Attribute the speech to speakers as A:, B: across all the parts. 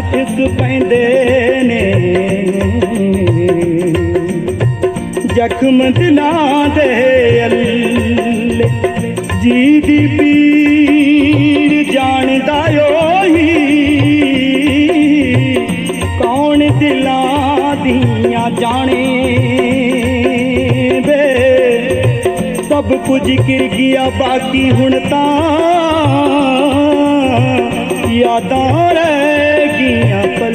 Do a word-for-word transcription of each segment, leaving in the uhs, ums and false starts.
A: फिस पैंदे ने जख्म दिलां दे अल्ले जी दी पीर जानदा ओही कौन दिलां दियां जाने वे सब कुछ गिर गया बाकी हुण तां यादां रह गियां पल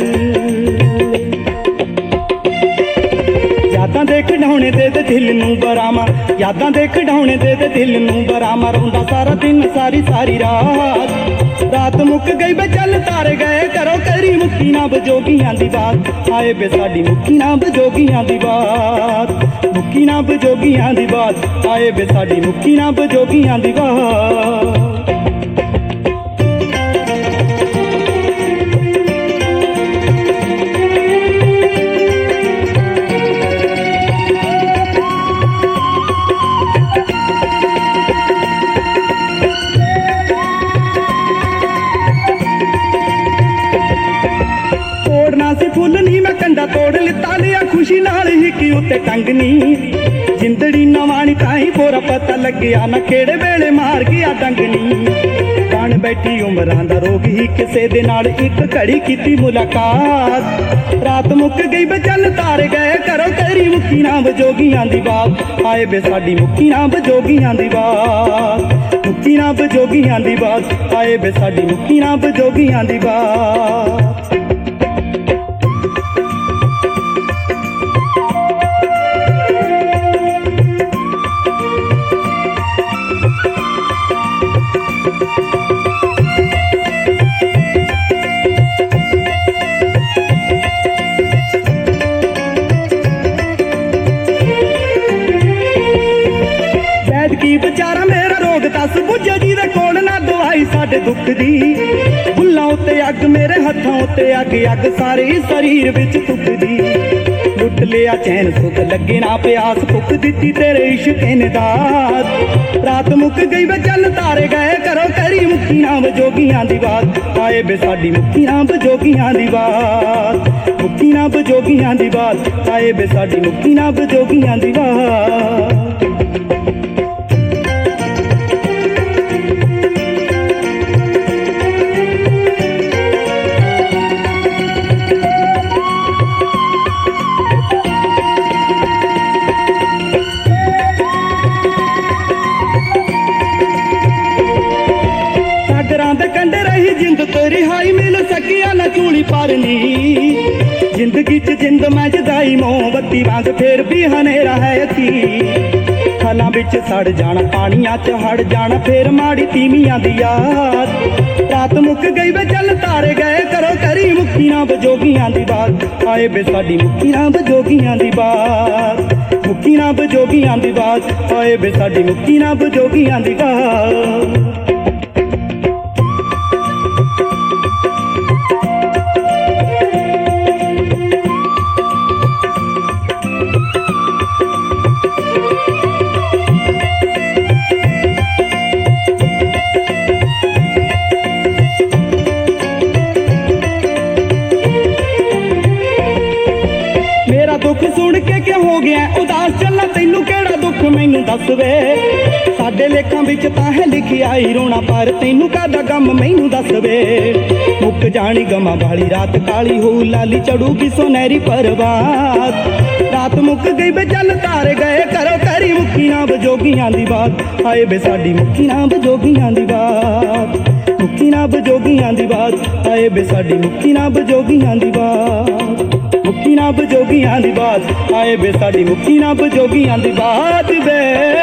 A: यादां दे खिडौणे दे दे दिल नूं बरामा यादां दे खिडौणे दे दे दिल नूं बरामा रोंदा सारा दिन सारी सारी रात रात मुक गई बे चल तारे गए करो करी मुक्की ना बजोगियां दी बात आए बे साडी मुक्की ना बजोगियां दी बात मुक्की ना बजोगियां दी बात आए बे साडी मुक्की ना बजोगियां दी बात फुल नी मैं कंडा तोड़ लिता लिया खुशी नाल ही की उत्ते टंगनी जिंदड़ी नवाणी ताई पूरा पता लग्या ना केड़े वेले मार गया डंगनी बन बैठी उमरां दा रोग ही किसे दे नाल एक घड़ी कीती मुलाकात रात मुक गई बे चल तारे गए करो तेरी मुक्की ना बजोगियां दी बात आए बे साडी मुक्की ना बजोगियां दी बात मुक्की ना बजोगियां दी बात आए बे साडी मुक्की ना बजोगियां दी बात की बेचारा मेरा रोग दस बुझे जी दे कोल ना दवाई साडे दुख दी फुल्लां उत्ते अग मेरे हत्थां उत्ते अग अग सारे शरीर विच तुकदी लुट लिया चैन सुख लगे ना प्यास भुख दिती तेरे इश्क ने दात रात मुक गई वे चल तारे गए करो तेरी मुक्की ना बजोगियां दी बात आए बे साडी मुक्की ना बजोगियां दी बात मुक्की ना बजोगियां दी बात आए बे साडी मुक्की ना बजोगियां दी बात कंडे रही जिंद तेरी हाई मिल सकिया न चूली पारनी जिंदगी च जिंद मैं जदाई मोमबत्ती वांग फिर भी हनेरा है थी खलां बिच सड़ जाना पानियां च हड़ जाना फिर माड़ी तीमियां दी याद रात मुक गई वे चल तारे गए करो करी मुक्की ना बजोगियां दी बात आए बे साडी मुक्की ना बजोगियां दी बात मुक्की ना बजोगियां दी बात आए बे साडी मुक्की ना बजोगियां दी बात दुख सुन के क्या हो गया उदास चलना तेनू केड़ा दुख मैनू दस वे साडे लेखां विच तां है लिखी आई रोना पर तेनू कादा गम मैनू दस वे मुक जानी गमा वाली रात काली हो लाली चढ़ूगी सुनहरी परवात रात मुक गई बे चल तारे गए करो तेरी मुक्की ना बजोगियां दी बात आए बे साडी मुक्की ना बजोगियां दी बात मुक्की ना बजोगियां दी बात आए बे साडी मुक्की ना बजोगियां दी बात मुक्की ना बजोगियां दी बात आए बे साडी मुक्की ना बजोगियां दी बात वे